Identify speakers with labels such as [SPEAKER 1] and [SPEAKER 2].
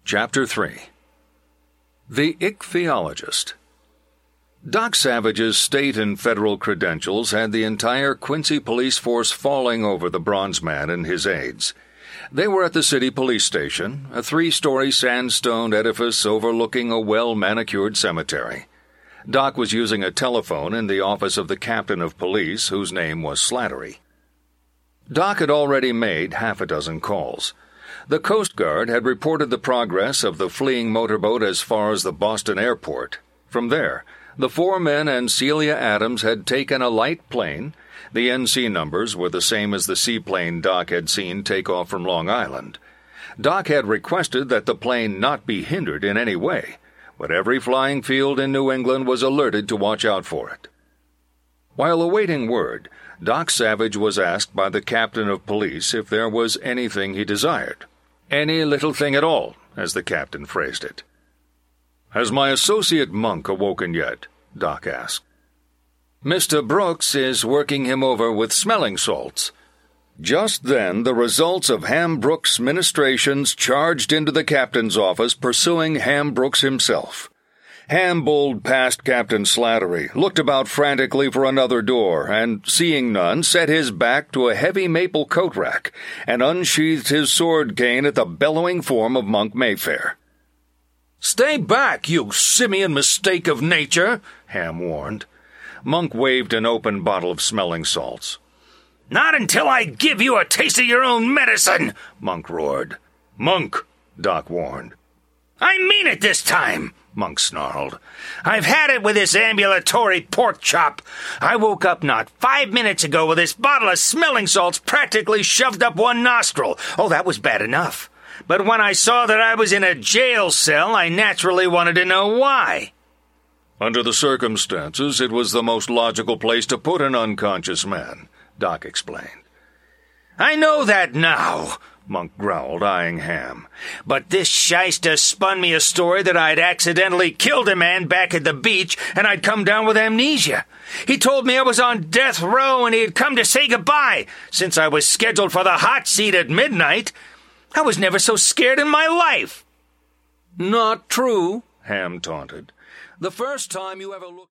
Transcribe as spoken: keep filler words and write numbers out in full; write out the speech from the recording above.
[SPEAKER 1] Chapter three. The Ichthyologist. Doc Savage's state and federal credentials had the entire Quincy police force falling over the bronze man and his aides. They were at the city police station, a three-story sandstone edifice overlooking a well-manicured cemetery. Doc was using a telephone in the office of the captain of police, whose name was Slattery. Doc had already made half a dozen calls. The Coast Guard had reported the progress of the fleeing motorboat as far as the Boston airport. From there, the four men and Celia Adams had taken a light plane. The N C numbers were the same as the seaplane Doc had seen take off from Long Island. Doc had requested that the plane not be hindered in any way, but every flying field in New England was alerted to watch out for it. While awaiting word, Doc Savage was asked by the captain of police if there was anything he desired. Any little thing at all, as the captain phrased it. "Has my associate Monk awoken yet?" Doc asked. "Mister Brooks is working him over with smelling salts." Just then the results of Ham Brooks' ministrations charged into the captain's office, pursuing Ham Brooks himself. Ham bowled past Captain Slattery, looked about frantically for another door, and, seeing none, set his back to a heavy maple coat rack and unsheathed his sword cane at the bellowing form of Monk Mayfair. "Stay back, you simian mistake of nature," Ham warned. Monk waved an open bottle of smelling salts. "Not until I give you a taste of your own medicine," Monk roared. "Monk," Doc warned. "I mean it this time," Monk snarled. "I've had it with this ambulatory pork chop. I woke up not five minutes ago with this bottle of smelling salts practically shoved up one nostril. Oh, that was bad enough. But when I saw that I was in a jail cell, I naturally wanted to know why." "Under the circumstances, it was the most logical place to put an unconscious man," Doc explained. "I know that now," Monk growled, eyeing Ham. "But this shyster spun me a story that I'd accidentally killed a man back at the beach and I'd come down with amnesia. He told me I was on death row and he had come to say goodbye, since I was scheduled for the hot seat at midnight. I was never so scared in my life." "Not true," Ham taunted. "The first time you ever looked..."